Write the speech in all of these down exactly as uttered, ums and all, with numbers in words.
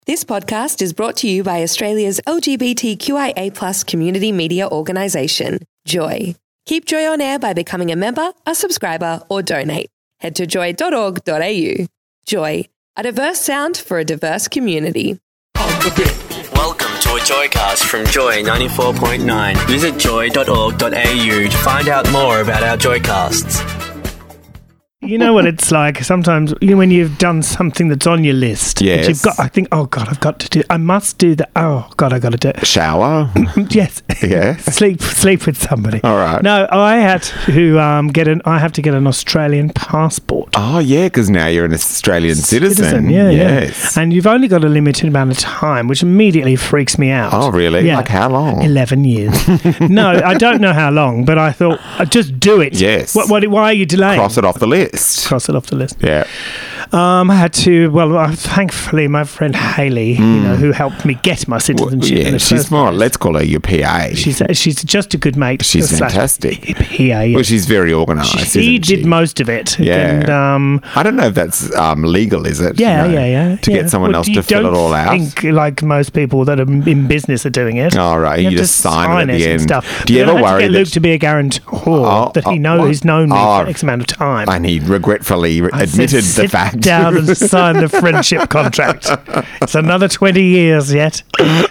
This podcast is brought to you by Australia's L G B T Q I A plus community media organisation, Joy. Keep Joy on air by becoming a member, a subscriber, or donate. Head to joy dot org dot a u. Joy, a diverse sound for a diverse community. Welcome to a Joycast from Joy ninety-four point nine. Visit joy dot org dot a u to find out more about our Joycasts. You know what it's like sometimes, you know, when you've done something that's on your list. Yes. You've got, I think, oh, God, I've got to do, I must do that. Oh, God, I've got to do it. Shower? Yes. Yes. Sleep sleep with somebody. All right. No, I had to um, get an, I have to get an Australian passport. Oh, yeah, because now you're an Australian citizen. Citizen, yeah, yes. yeah. And you've only got a limited amount of time, which immediately freaks me out. Oh, really? Yeah. Like how long? eleven years. No, I don't know how long, but I thought, uh, just do it. Yes. What, what, why are you delaying? Cross it off the list. Cross it off the list. Yeah. Um, I had to, well, uh, thankfully, my friend Hayley, you know, who helped me get my Well, citizenship. in yeah, the she's first more, place. let's call her your P A. She's she's just a good mate. She's slash fantastic. P A. Yeah. Well, she's very organised, she isn't she? did most of it. Yeah. And, um, I don't know if that's um, legal, is it? yeah, No. yeah, yeah. To yeah. get someone Well, else you to fill don't it all out? think, like most people that are in business are doing it. All right, you have just to sign it at the and end. stuff. Do you But ever I had worry to get that Luke sh- to be a guarantor Oh, that he oh, know what? he's known me Oh. for X amount of time. And he regretfully I said, admitted the "Sit fact. down and sign the friendship contract. It's another twenty years yet.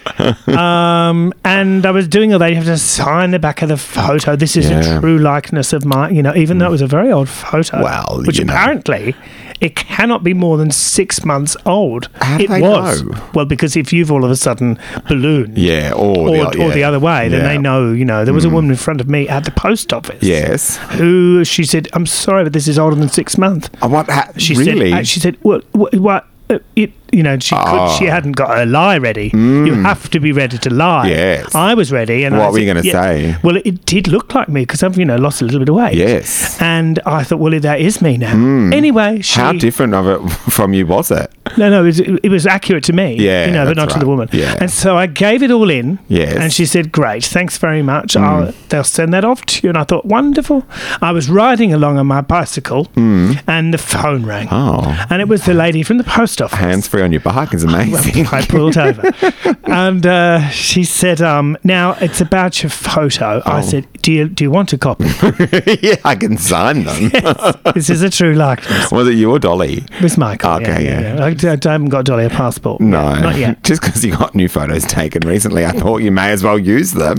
Um, and I was doing all that. You have to sign the back of the photo. This is Yeah. a true likeness of my, you know, even though it was a very old photo. Well, which you know. apparently it cannot be more than six months old. How do it they was. know? Well, because if you've all of a sudden ballooned. Yeah, or, Or, the, or yeah. the other way, then Yeah. they know, you know. There was a woman in front of me at the post office. Yes. Who, she said, I'm sorry, but this is older than six months. Oh, what? Ha- She really? said, uh, she said, what, what, what uh, it, you know, she could, Oh. she hadn't got her lie ready. You have to be ready to lie. Yes. I was ready. And What I were you said, gonna yeah. say? Well, it, it did look like me because I've, you know, lost a little bit of weight. Yes. And I thought, well, that is me now. Anyway, she... How different of it from you was it? No, no, it was, it was accurate to me. Yeah, you know, but that's not to the right. woman. Yeah. And so I gave it all in. Yes. And she said, great, thanks very much. I'll, they'll send that off to you. And I thought, wonderful. I was riding along on my bicycle and the phone rang. Oh. And it was the lady from the post office. Hands free on your bike is amazing. I pulled over. And uh, she said, um, now it's about your photo. I Oh. said, do you do you want a copy? Yeah, I can sign them. This is a true likeness. Was it you or Dolly? It was Michael. Okay, yeah. yeah. I, I haven't got Dolly a passport. No. Not yet. Just because you got new photos taken recently, I thought you may as well use them.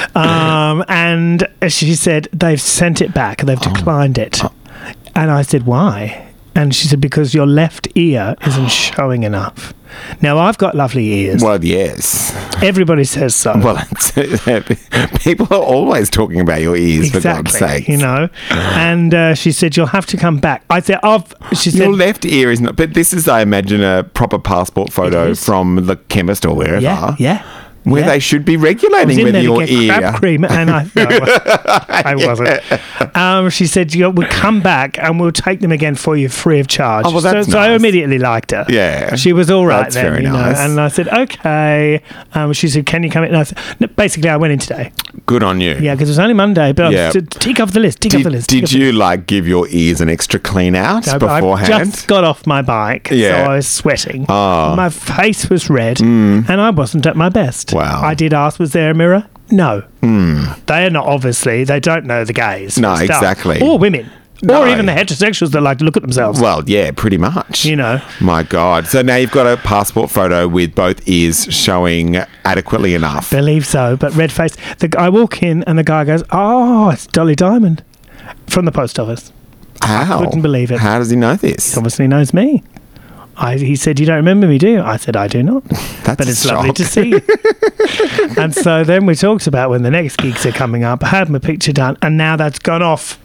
Um, and she said, they've sent it back. They've declined it. And I said, why? And she said, because your left ear isn't showing enough. Now, I've got lovely ears. Well, yes. Everybody says so. Well, it's, people are always talking about your ears, for God's sake. You know. And uh, she said, you'll have to come back. I said, I've... She said... Your left ear is not... But this is, I imagine, a proper passport photo is. from the chemist or wherever. Yeah, yeah. Where yeah. they should be I was regulating in whether there your to get ear... crab cream, and I, no, I wasn't. Um, she said, you know, we'll come back and we'll take them again for you free of charge. Oh, well, that's so, so I nice. immediately liked her. Yeah. She was all right That's then. very you know, nice. And I said, okay. Um, she said, can you come in? And I said, no, basically, I went in today. Good on you. Yeah, because it was only Monday, but Yeah. I said, tick off the list, tick off the Did, list. tick did off the you, like, give your ears an extra clean out list. I- beforehand? I just got off my bike, Yeah. so I was sweating. Oh. My face was red, and I wasn't at my best. Wow. I did ask, was there a mirror? No. They are not, obviously, they don't know the gays. No, and stuff. exactly. Or women. No. Or even the heterosexuals that like to look at themselves. Well, yeah, pretty much. You know. My God. So now you've got a passport photo with both ears showing adequately enough. Believe so, but red face. The, I walk in and the guy goes, oh, it's Dolly Diamond from the post office. How? couldn't believe it. How does he know this? He obviously knows me. I, he said, you don't remember me, do you? I said, I do not. That's But a it's lovely shock. to see you. And so then we talked about when the next gigs are coming up. I had my picture done, and now that's gone off.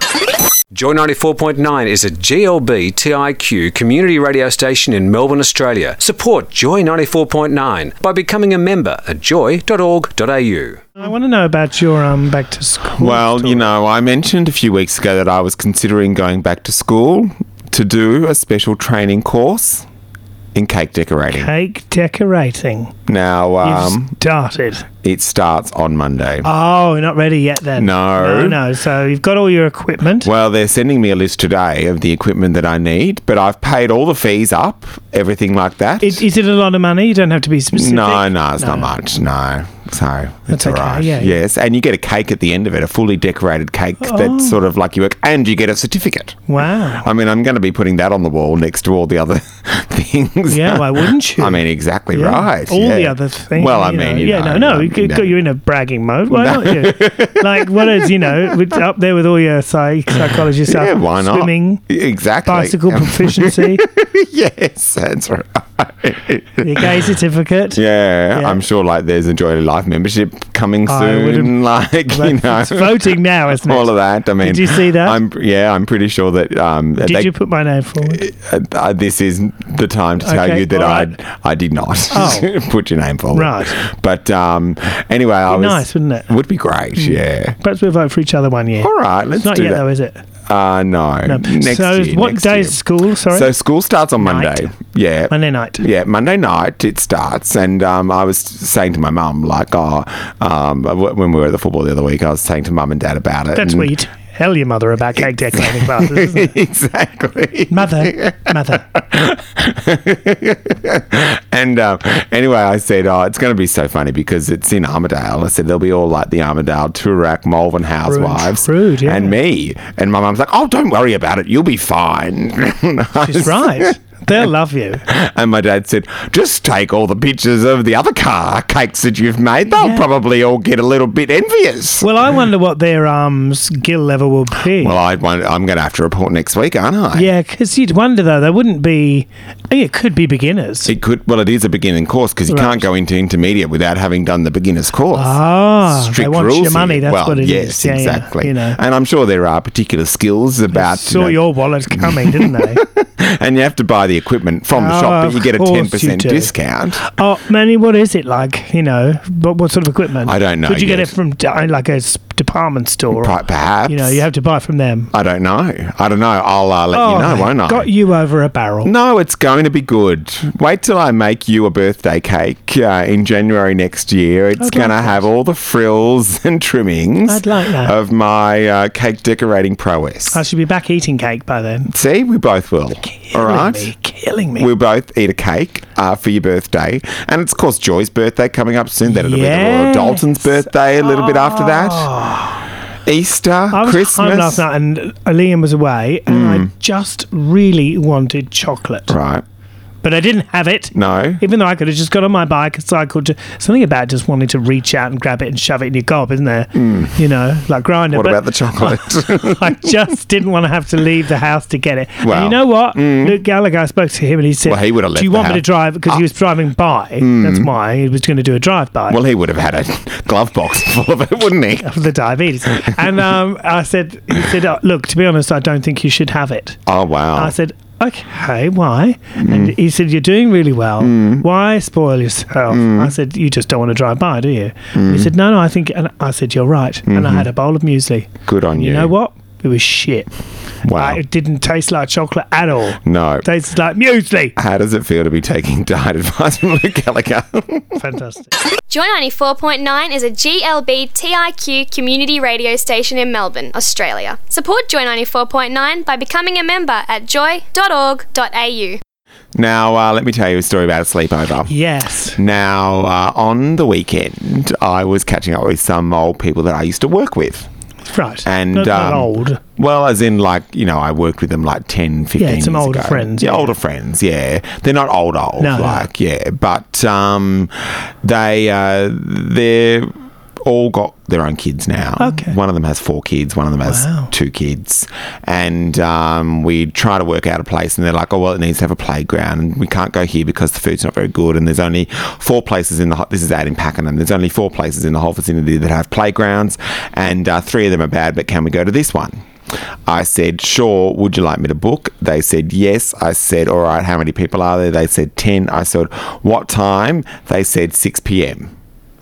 Joy ninety-four point nine is a G L B T I Q community radio station in Melbourne, Australia. Support Joy ninety-four point nine by becoming a member at joy dot org dot a u. I want to know about your um back to school. Well, story. you know, I mentioned a few weeks ago that I was considering going back to school to do a special training course. in cake decorating. Cake decorating. Now, um, You've started. it starts on Monday. Oh, you're not ready yet then? No. No, no. So you've got all your equipment. Well, they're sending me a list today of the equipment that I need, but I've paid all the fees up, everything like that. Is, is it a lot of money? You don't have to be specific. No, no, it's not much. No. So it's That's all okay, right. yeah. Yes. And you get a cake at the end of it, a fully decorated cake Oh. that's sort of like you work, and you get a certificate. Wow. I mean, I'm going to be putting that on the wall next to all the other things. Yeah, why wouldn't you? I mean, exactly Yeah. right. All yeah. the other things. Well, I you mean, know. you yeah, know, no, no, um, you could- no. you're in a bragging mode. Why not you? Like, what is, you know, with- up there with all your psych- psychology stuff? Yeah, why not? Swimming, Exactly. bicycle proficiency, Yes, that's right. your gay certificate. Yeah, Yeah. I'm sure like there's a Joy to Life membership coming I soon. wouldn't- Like, you know, It's voting now, isn't it? all of that. I mean, Did you see that? I'm yeah, I'm pretty sure that. Um, Did they, you put my name forward? uh, uh, this is the time to tell Okay, you that all I right. I did not Oh. put your name forward. Right. But um, anyway, I Be was nice, wouldn't it? Would be great. Yeah. Perhaps we'll vote for each other one year. All right, let's It's not do yet, that. though, is it? Uh, no. No. Next so, year. what next day year. is school? Sorry. So school starts on Night. Monday. Yeah. Monday night. Yeah, Monday night it starts, and um, I was saying to my mum, like, oh, um, w- when we were at the football the other week, I was saying to mum and dad about it. That's and- where you tell your mother about cake decorating classes, isn't it? Exactly. Mother, mother. And um, anyway, I said, oh, it's going to be so funny because it's in Armidale. I said, there'll be all like the Armidale, Toorak, Malvern housewives Rude, yeah. and me. And my mum's like, oh, don't worry about it. You'll be fine. She's right. They'll love you. And my dad said, just take all the pictures of the other car cakes that you've made. They'll Yeah. probably all get a little bit envious. Well, I wonder what their um skill level will be. Well, I'd want, I'm going to have to report next week, aren't I? yeah, because you'd wonder though, they wouldn't be. It could be beginners. It could. Well, it is a beginning course because you Right. can't go into intermediate without having done the beginner's course. Ah, Strict they want rules your money. here. That's well, what it is. yes, Yeah, yeah, exactly. you know. And I'm sure there are particular skills about. Saw you know, your wallet coming, didn't they? and you have to buy the equipment from the Oh, shop, but you of get a course you ten percent do. discount. Oh, Manny, what is it like? You know, what, what sort of equipment? I don't know Could you get yet. it from uh, like a s- department store? Pri- Perhaps. You know, you have to buy from them. I don't know. I don't know. I'll uh, let oh, you know, won't I? got you over a barrel. No, it's going to be good. Wait till I make you a birthday cake uh, in January next year. It's I'd going to like have all the frills and trimmings I'd like that. of my uh, cake decorating prowess. I should be back eating cake by then. See, we both will. Killing all right. me, killing me. We'll both eat a cake uh, for your birthday. And it's, of course, Joy's birthday coming up soon. Then it'll be the Royal Yes. Dalton's birthday a little bit after that. Easter, I was Christmas. home last night and Liam was away, and I just really wanted chocolate, Right. but I didn't have it. No. Even though I could have just got on my bike and cycled. To, something about just wanting to reach out and grab it and shove it in your gob, isn't there? You know, like grinder. What but about the chocolate? I just didn't want to have to leave the house to get it. and Well, you know what? Luke Gallagher, I spoke to him and he said, Well, he would have do you left want the me to house." drive? Because he was driving by. That's why he was going to do a drive-by. Well, he would have had a glove box full of it, wouldn't he? of the diabetes. And um, I said, he said, oh, look, to be honest, I don't think you should have it. Oh, wow. I said, okay, why? And he said, you're doing really well. Why spoil yourself? I said, you just don't want to drive by, do you? He said, no, no, I think, and I said, you're right. And I had a bowl of muesli. Good on you. You know what? It was shit. Wow. Uh, it didn't taste like chocolate at all. No. It tasted like muesli. How does it feel to be taking diet advice from Luke Gallagher? Fantastic. Joy ninety-four point nine is a G L B T I Q community radio station in Melbourne, Australia. Support Joy ninety-four point nine by becoming a member at joy dot org dot a u. Now, uh, let me tell you a story about a sleepover. Yes. Now, uh, on the weekend, I was catching up with some old people that I used to work with. Right. And not, not um, old. Well, as in, like, you know, I worked with them like ten, fifteen Yeah, some years older ago. friends, Yeah, yeah. older friends, yeah. They're not old, old, No, no. like, yeah. But um, they, uh, they're all got their own kids now. Okay. One of them has four kids. One of them has Wow. two kids. And um, we try to work out a place, and they're like, oh, well, it needs to have a playground, and we can't go here because the food's not very good, and there's only four places in the ho- this is out in Pakenham. There's only four places in the whole vicinity that have playgrounds, and uh, three of them are bad, but can we go to this one? I said, sure, would you like me to book? They said, yes. I said, all right, how many people are there? They said ten. I said, what time? They said six p.m.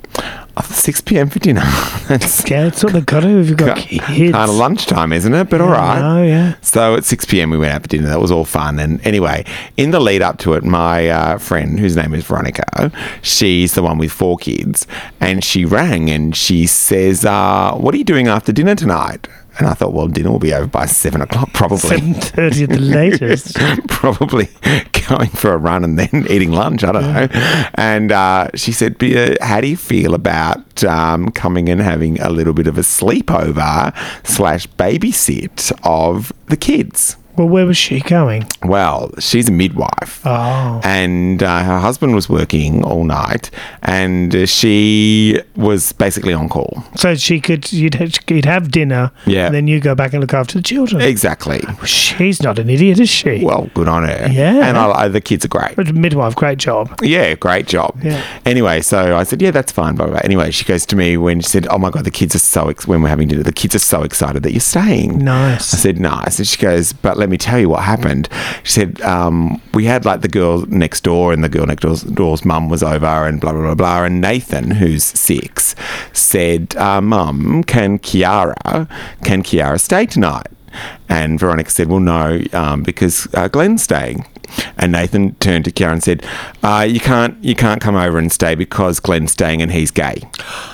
Oh, six p.m. for dinner. That's Yeah, it's what they've got to if you've got kids. kind of lunchtime, isn't it? But all right. Oh, yeah. So at six p.m. we went out for dinner. That was all fun. And anyway, in the lead up to it, my uh, friend, whose name is Veronica, she's the one with four kids, and she rang and she says, uh, what are you doing after dinner tonight? And I thought, well, dinner will be over by seven o'clock, probably. seven thirty at the latest. Probably going for a run and then eating lunch. I don't know. And uh, she said, "Bea, how do you feel about um, coming and having a little bit of a sleepover slash babysit of the kids?" Well, where was she going? Well, she's a midwife. Oh. And uh, her husband was working all night, and uh, she was basically on call. So she could, you'd, you'd have dinner, Yeah. and then you go back and look after the children. Exactly. She's not an idiot, is she? Well, good on her. Yeah. And I, the kids are great. But midwife, great job. Yeah, great job. Yeah. Anyway, so I said, yeah, that's fine. Blah, blah, blah. Anyway, she goes to me when she said, oh my God, the kids are so, ex- when we're having dinner, the kids are so excited that you're staying. Nice. I said, nice. And she goes, but let me tell you what happened. She said, um, we had like the girl next door, and the girl next door's, door's mum was over, and blah, blah, blah, blah. And Nathan, who's six, said, uh, Mum, can Kiara, can Kiara stay tonight? And Veronica said, well, no, um, because uh, Glenn's staying. And Nathan turned to Kiara and said, uh, you can't you can't come over and stay because Glenn's staying and he's gay.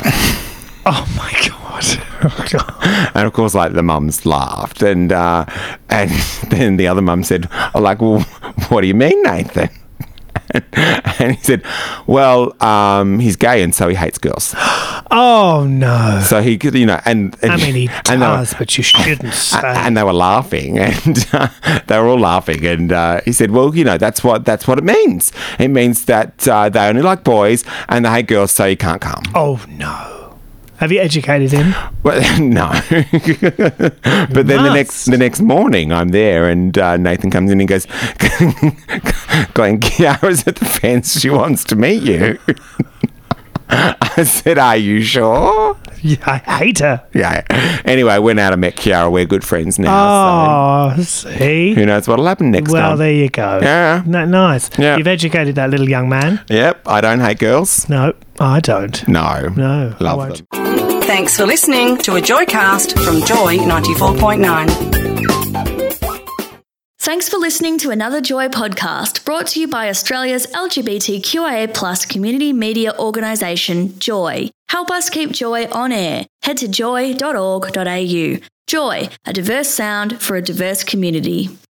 Oh, my God. Oh, God. And, of course, like, the mums laughed. And uh, and then the other mum said, oh, like, well, what do you mean, Nathan? And he said, well, um, he's gay and so he hates girls. Oh, no. So he could, you know, and, and I mean, he and they were- does, but you shouldn't say. and they were laughing, and uh, they were all laughing. And uh, he said, "Well, you know, that's what that's what it means. It means that uh, they only like boys and they hate girls, so you can't come." Oh, no. Have you educated him? Well, no. But then the next the next morning, I'm there, and uh, Nathan comes in and goes, "Glenn, Kiara's at the fence. She wants to meet you." I said, "Are you sure?" Yeah, I hate her. Yeah. Anyway, I went out and met Kiara. We're good friends now. Oh, So see? who knows what'll happen next Well, time? there you go. Yeah. No, nice. Yeah. You've educated that little young man. Yep. I don't hate girls. No, I don't. No. No, I Love won't. them. Thanks for listening to a Joycast from Joy ninety-four point nine. Thanks for listening to another Joy podcast brought to you by Australia's L G B T Q I A plus community media organisation, Joy. Help us keep Joy on air. Head to joy dot org dot a u. Joy, a diverse sound for a diverse community.